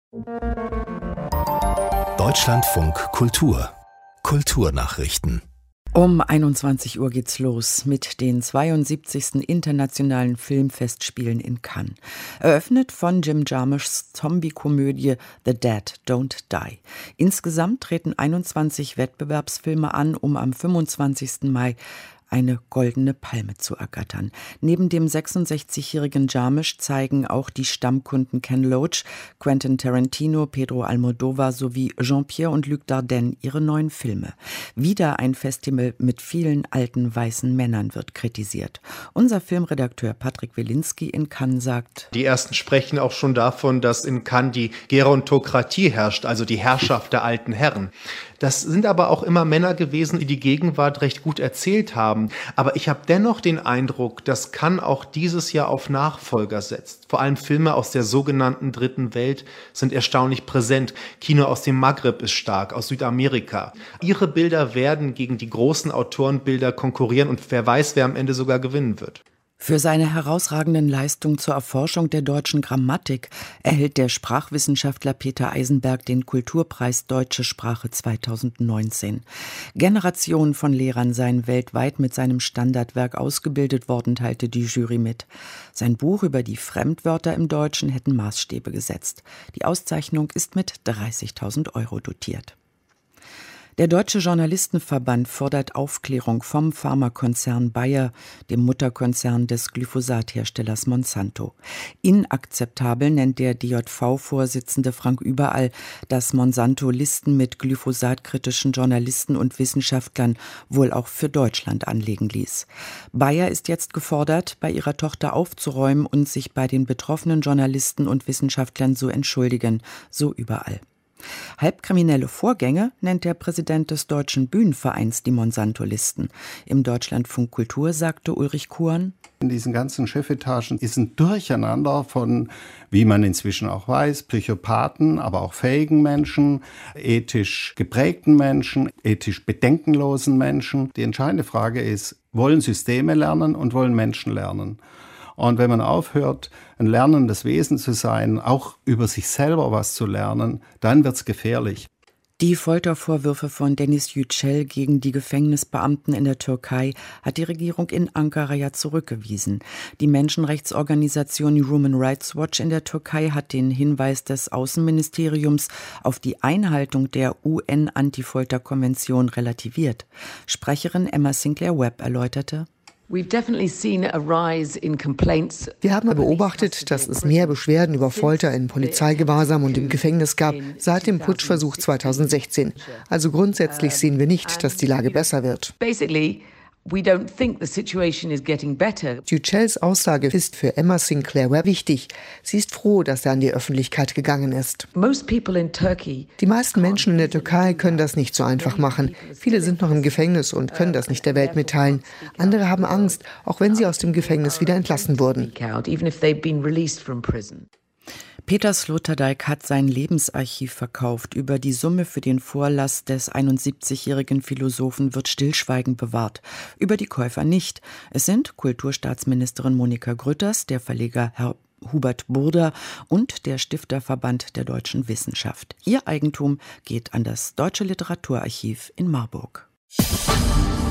Deutschlandfunk Kultur. Kulturnachrichten. Um 21 Uhr geht's los mit den 72. Internationalen Filmfestspielen in Cannes. Eröffnet von Jim Jarmuschs Zombie-Komödie The Dead Don't Die. Insgesamt treten 21 Wettbewerbsfilme an, um am 25. Mai eine goldene Palme zu ergattern. Neben dem 66-jährigen Jarmusch zeigen auch die Stammkunden Ken Loach, Quentin Tarantino, Pedro Almodóvar sowie Jean-Pierre und Luc Dardenne ihre neuen Filme. Wieder ein Festival mit vielen alten weißen Männern wird kritisiert. Unser Filmredakteur Patrick Wilinski in Cannes sagt: Die Ersten sprechen auch schon davon, dass in Cannes die Gerontokratie herrscht, also die Herrschaft der alten Herren. Das sind aber auch immer Männer gewesen, die die Gegenwart recht gut erzählt haben. Aber ich habe dennoch den Eindruck, dass Cannes auch dieses Jahr auf Nachfolger setzt. Vor allem Filme aus der sogenannten Dritten Welt sind erstaunlich präsent. Kino aus dem Maghreb ist stark, aus Südamerika. Ihre Bilder werden gegen die großen Autorenbilder konkurrieren und wer weiß, wer am Ende sogar gewinnen wird. Für seine herausragenden Leistungen zur Erforschung der deutschen Grammatik erhält der Sprachwissenschaftler Peter Eisenberg den Kulturpreis Deutsche Sprache 2019. Generationen von Lehrern seien weltweit mit seinem Standardwerk ausgebildet worden, teilte die Jury mit. Sein Buch über die Fremdwörter im Deutschen hätten Maßstäbe gesetzt. Die Auszeichnung ist mit 30.000 € dotiert. Der Deutsche Journalistenverband fordert Aufklärung vom Pharmakonzern Bayer, dem Mutterkonzern des Glyphosat-Herstellers Monsanto. Inakzeptabel nennt der DJV-Vorsitzende Frank Überall, dass Monsanto Listen mit glyphosatkritischen Journalisten und Wissenschaftlern wohl auch für Deutschland anlegen ließ. Bayer ist jetzt gefordert, bei ihrer Tochter aufzuräumen und sich bei den betroffenen Journalisten und Wissenschaftlern zu entschuldigen, so Überall. Halbkriminelle Vorgänge nennt der Präsident des Deutschen Bühnenvereins die Monsanto-Listen. Im Deutschlandfunk Kultur sagte Ulrich Kuhn: In diesen ganzen Chefetagen ist ein Durcheinander von, wie man inzwischen auch weiß, Psychopathen, aber auch fähigen Menschen, ethisch geprägten Menschen, ethisch bedenkenlosen Menschen. Die entscheidende Frage ist, wollen Systeme lernen und wollen Menschen lernen? Und wenn man aufhört, ein lernendes Wesen zu sein, auch über sich selber was zu lernen, dann wird's gefährlich. Die Foltervorwürfe von Deniz Yücel gegen die Gefängnisbeamten in der Türkei hat die Regierung in Ankara ja zurückgewiesen. Die Menschenrechtsorganisation Human Rights Watch in der Türkei hat den Hinweis des Außenministeriums auf die Einhaltung der UN-Antifolterkonvention relativiert. Sprecherin Emma Sinclair-Webb erläuterte: Wir haben beobachtet, dass es mehr Beschwerden über Folter in Polizeigewahrsam und im Gefängnis gab seit dem Putschversuch 2016. Also grundsätzlich sehen wir nicht, dass die Lage besser wird. Yücels Aussage ist für Emma Sinclair-Webb wichtig. Sie ist froh, dass er an die Öffentlichkeit gegangen ist. Die meisten Menschen in der Türkei können das nicht so einfach machen. Viele sind noch im Gefängnis und können das nicht der Welt mitteilen. Andere haben Angst, auch wenn sie aus dem Gefängnis wieder entlassen wurden. Peter Sloterdijk hat sein Lebensarchiv verkauft. Über die Summe für den Vorlass des 71-jährigen Philosophen wird Stillschweigen bewahrt. Über die Käufer nicht. Es sind Kulturstaatsministerin Monika Grütters, der Verleger Herr Hubert Burda und der Stifterverband der deutschen Wissenschaft. Ihr Eigentum geht an das Deutsche Literaturarchiv in Marburg.